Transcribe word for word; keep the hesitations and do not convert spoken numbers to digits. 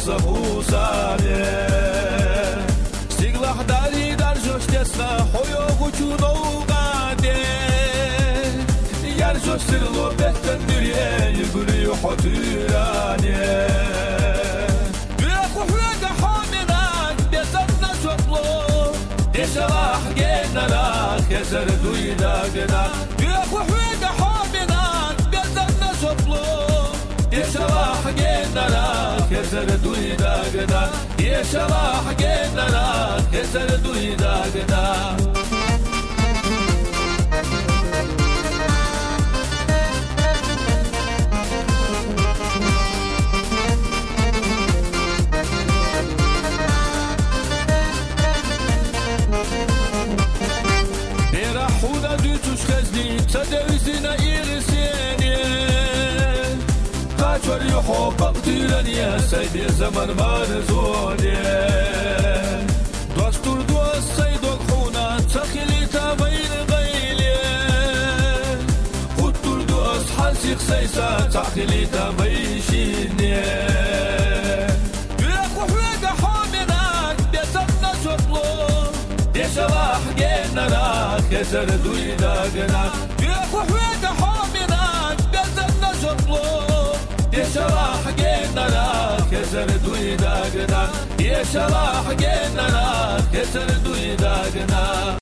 sabusane Stiglah dari dar jos tesna hoyo guchu dougade Yar jos sirlo behten dürye yuguri hoturane Büyük uhvega haminak bezatna çoklo Deşalah genara keser duydagna Büyük uhvega haminak bezatna çoklo Deşalah genara keser duydagna Deşalah genara keser duydagna تدرسنا إرسانيا قاتل يحبق ديرانيا سيدي زمن مارزونيا دوستور دوست سيدوك خونا تخلي تابين غيليا خطور دوست حاسيق سيسا تخلي تابيشينيا بيخو حويقا حومناك بيسمنا شطلو ديشواح جيننا كسر دويداغنا وحويقا حومناك بزلنا شطلو يشراح جيننا كسر دويداغنا يشراح جيننا كسر دويداغنا